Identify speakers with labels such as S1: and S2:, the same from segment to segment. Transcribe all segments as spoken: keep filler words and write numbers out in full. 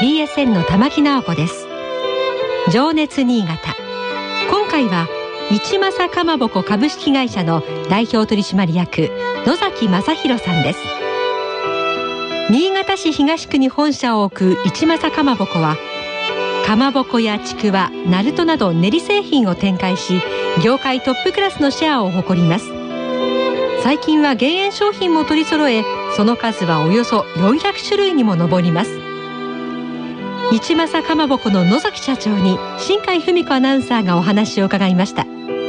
S1: ビーエスエヌ の玉木直子です。情熱新潟、今回は一政かまぼこ株式会社の代表取締役野崎正弘さんです。新潟市東区に本社を置く一政かまぼこは、かまぼこやちくわ、なるとなど練り製品を展開し、業界トップクラスのシェアを誇ります。最近は減塩商品も取り揃え、その数はおよそよんひゃくしゅるいにも上ります。一政かまぼこの野崎社長に新海文子アナウンサーがお話を伺いました。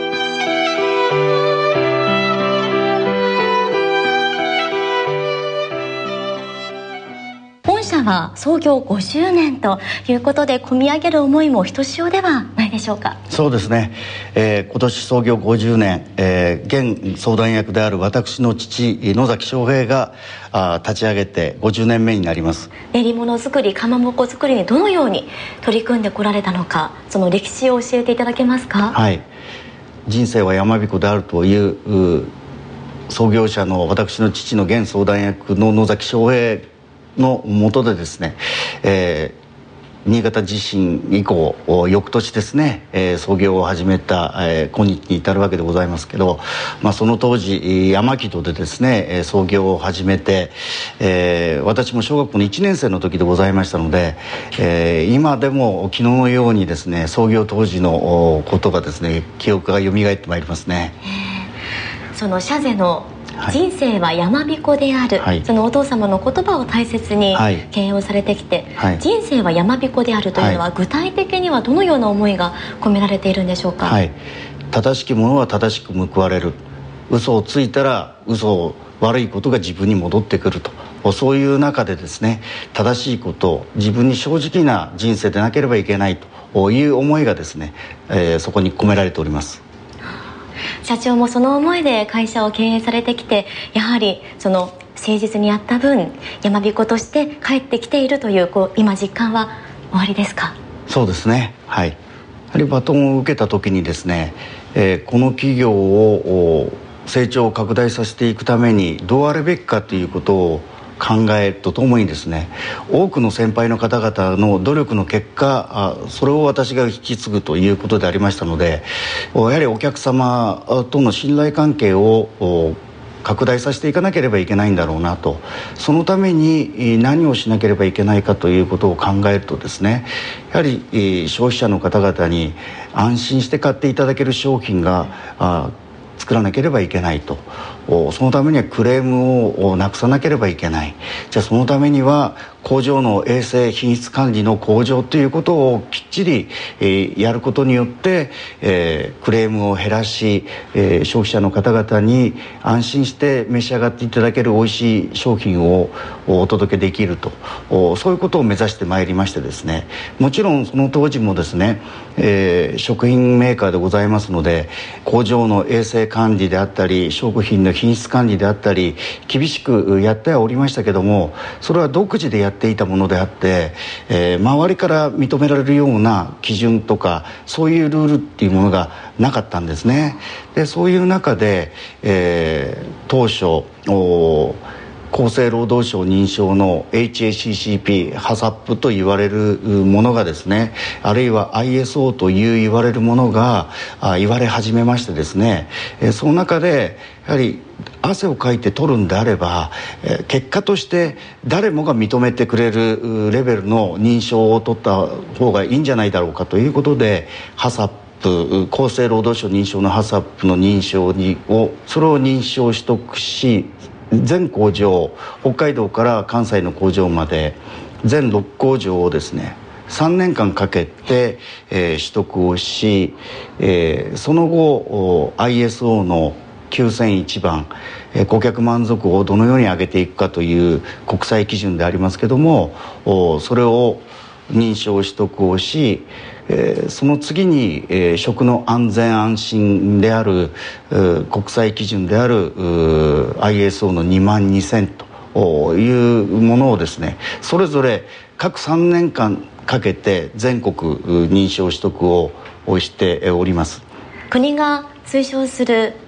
S2: 本社は創業ごじゅうねんということで、込み上げる思いもひとしおではないでしょうか。
S3: そうですね、えー、今年創業ごじゅうねん、えー、現相談役である私の父野崎翔平があ立ち上げてごじゅうねんめになります。
S2: 練り物作り、かまぼこ作りにどのように取り組んでこられたのか、その歴史を教えていただけますか。
S3: はい、人生は山彦であるという創業者の私の父の現相談役の野崎翔平の下でですね、えー新潟地震以降翌年ですね、えー、創業を始めた、えー、今日に至るわけでございますけど、まあ、その当時山木戸でですね創業を始めて、えー、私も小学校のいちねん生の時でございましたので、えー、今でも昨日のようにですね創業当時のことがですね記憶が蘇ってまいりますね。
S2: その社税の人生は山彦である、はい、そのお父様の言葉を大切に経営をされてきて、はい、人生は山彦であるというのは、はい、具体的にはどのような思いが込められているんでしょうか。
S3: はい、正しきものは正しく報われる、嘘をついたら嘘を悪いことが自分に戻ってくると、そういう中でですね正しいことを自分に正直な人生でなければいけないという思いがですね、えー、そこに込められております。
S2: 社長もその思いで会社を経営されてきて、やはりその誠実にやった分山彦として帰ってきているという、こう今実感はおありですか。
S3: そうですね、はい、やはりバトンを受けた時にですね、えー、この企業を成長を拡大させていくためにどうあるべきかということを考えとともにですね、多くの先輩の方々の努力の結果、それを私が引き継ぐということでありましたので、やはりお客様との信頼関係を拡大させていかなければいけないんだろうなと、そのために何をしなければいけないかということを考えるとですね、やはり消費者の方々に安心して買っていただける商品が作らなければいけないと、そのためにはクレームをなくさなければいけない。じゃあそのためには工場の衛生品質管理の向上ということをきっちり、えー、やることによって、えー、クレームを減らし、えー、消費者の方々に安心して召し上がっていただける美味しい商品をお届けできると、そういうことを目指してまいりましてですね、もちろんその当時もですね、えー、食品メーカーでございますので、工場の衛生管理であったり食品の品質管理であったり厳しくやってはおりましたけども、それは独自でやっていたものであって、えー、周りから認められるような基準とかそういうルールっていうものがなかったんですね。でそういう中で、えー、当初厚生労働省認証の エイチエーシーシーピー ハサップと言われるものがですね、あるいは アイエスオー という言われるものが言われ始めましてですね、その中でやはり汗をかいて取るんであれば結果として誰もが認めてくれるレベルの認証を取った方がいいんじゃないだろうかということで、ハサップ厚生労働省認証のハサップの認証にをそれを認証取得し、全工場、北海道から関西の工場まで全ろく工場をですねさんねんかんかけて、えー、取得をし、えー、その後 アイエスオー のきゅうせんいちばん、えー、顧客満足をどのように上げていくかという国際基準でありますけども、それを認証取得をし、えー、その次に、えー、食の安全安心である国際基準である アイエスオー のにまんにせんというものをですね、それぞれ各さんねんかんかけて全国認証取得をしております。
S2: 国が推奨する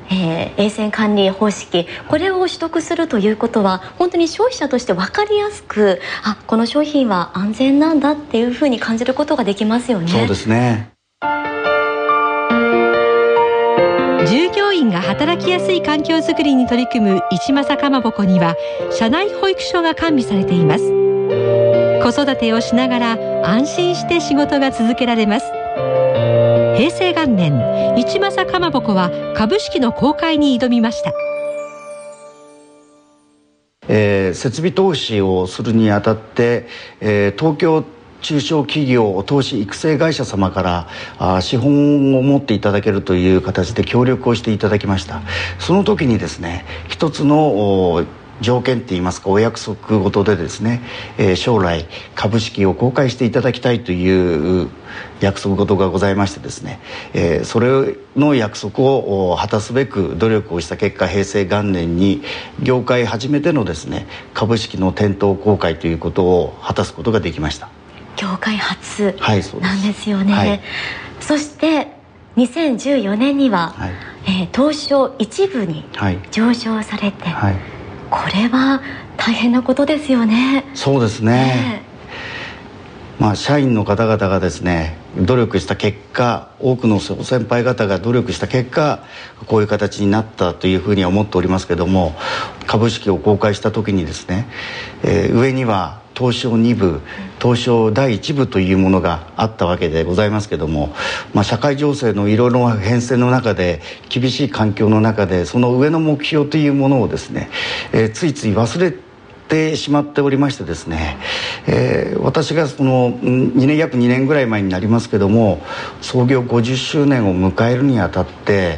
S2: えー、衛生管理方式、これを取得するということは本当に消費者として分かりやすく、あ、この商品は安全なんだっていうふうに感じることができますよね。
S3: そうですね。
S1: 従業員が働きやすい環境づくりに取り組む一政かまぼこには社内保育所が完備されています。子育てをしながら安心して仕事が続けられます。平成元年、一政かまぼこは株式の公開に挑みました。
S3: えー、設備投資をするにあたって、えー、東京中小企業投資育成会社様からあ資本を持っていただけるという形で協力をしていただきました。その時にですね、一つの条件っていいますか、お約束事でですね、えー、将来株式を公開していただきたいという約束事がございましてですね、えー、それの約束を果たすべく努力をした結果、平成元年に業界初めてのですね株式の店頭公開ということを果たすことができました。
S2: 業界初なんですよね。はい、はい、そしてにせんじゅうよねんには、はい、えー、東証一部に上場されて、はいはい、これは大変なことですよね。
S3: そうですね、えー、まあ、社員の方々がですね努力した結果、多くの先輩方が努力した結果、こういう形になったというふうには思っておりますけども、株式を公開した時にですね、えー、上には東証に部、東証だいいち部というものがあったわけでございますけども、まあ、社会情勢のいろいろな変遷の中で、厳しい環境の中で、その上の目標というものをですね、えー、ついつい忘れてしまっておりましてですね、えー、私がそのにねん約にねんぐらい前になりますけども、創業ごじゅっしゅうねんを迎えるにあたって、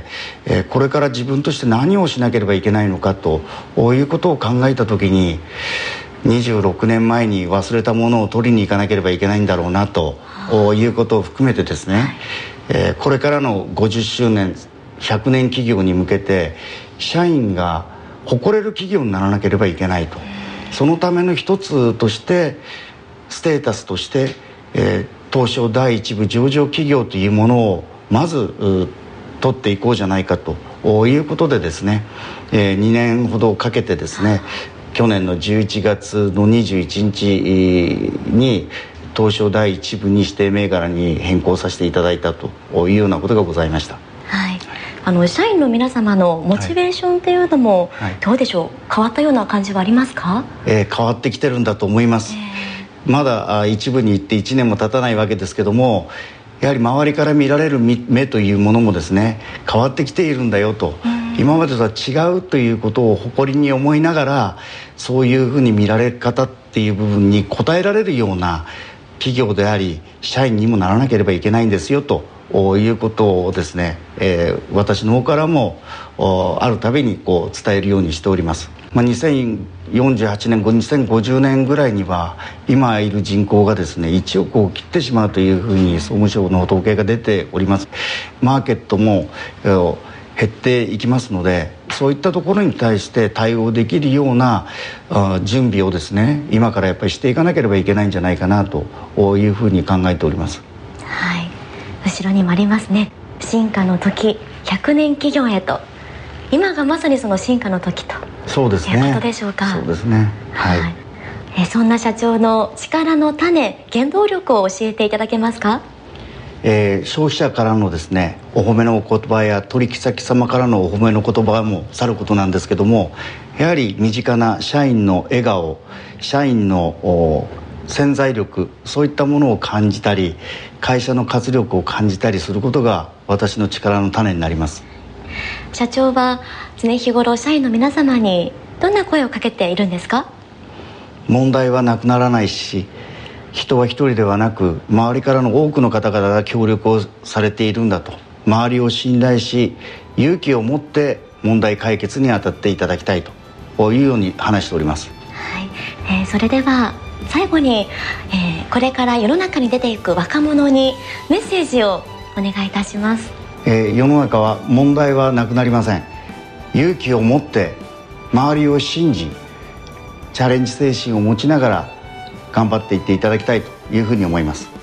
S3: えー、これから自分として何をしなければいけないのかということを考えた時に、にじゅうろくねんまえに忘れたものを取りに行かなければいけないんだろうなということを含めてですね、えー、これからのごじゅっしゅうねんひゃくねん企業に向けて、社員が誇れる企業にならなければいけないと。そのための一つとして、ステータスとして、えー、東証だいいち部上場企業というものをまず取っていこうじゃないかということでですね、えー、にねんほどかけてですね、去年のじゅういちがつのにじゅういちにちに東証だいいち部に指定銘柄に変更させていただいたというようなことがございました。
S2: はい、あの社員の皆様のモチベーションというのも、はいはい、どうでしょう、変わったような感じはありますか？
S3: えー、変わってきてるんだと思います。えー、まだ一部に行っていちねんも経たないわけですけども、やはり周りから見られる目というものもですね、変わってきているんだよと、今までとは違うということを誇りに思いながら、そういうふうに見られ方っていう部分に応えられるような企業であり、社員にもならなければいけないんですよということをですね、えー、私の方からもあるたびにこう伝えるようにしております。まあ、にせんよんじゅうはちねん、にせんごじゅうねんぐらいには今いる人口がですねいちおくを切ってしまうというふうに総務省の統計が出ております。マーケットも減っていきますので、そういったところに対して対応できるような準備をですね、今からやっぱりしていかなければいけないんじゃないかなというふうに考えております。
S2: はい、後ろにもありますね、進化の時ひゃくねん企業へと。今がまさにその進化の時と
S3: そうですね、
S2: いうことでしょうか。
S3: そうですね、はい、
S2: えそんな社長の力の種、原動力を教えていただけますか？
S3: えー、消費者からのですねお褒めのお言葉や取引先様からのお褒めの言葉もさることなんですけども、やはり身近な社員の笑顔、社員の潜在力、そういったものを感じたり、会社の活力を感じたりすることが私の力の種になります。
S2: 社長は常日頃社員の皆様にどんな声をかけているんですか？
S3: 問題はなくならないし、人は一人ではなく周りからの多くの方々が協力をされているんだと、周りを信頼し勇気を持って問題解決に当たっていただきたいというように話しております。
S2: はい、えー、それでは最後に、えー、これから世の中に出ていく若者にメッセージをお願いいたします。
S3: えー、世の中は問題はなくなりません。勇気を持って周りを信じ、チャレンジ精神を持ちながら頑張っていっていただきたいというふうに思います。